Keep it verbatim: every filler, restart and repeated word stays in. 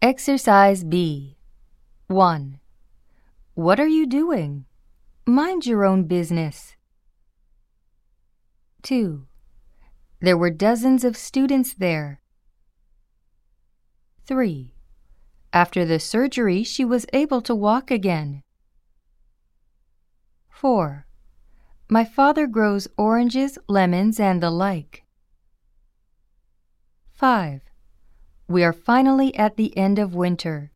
Exercise B. one. What are you doing? Mind your own business. two. There were dozens of students there. three. After the surgery, she was able to walk again. four. My father grows oranges, lemons, and the like. five. We are finally at the end of winter.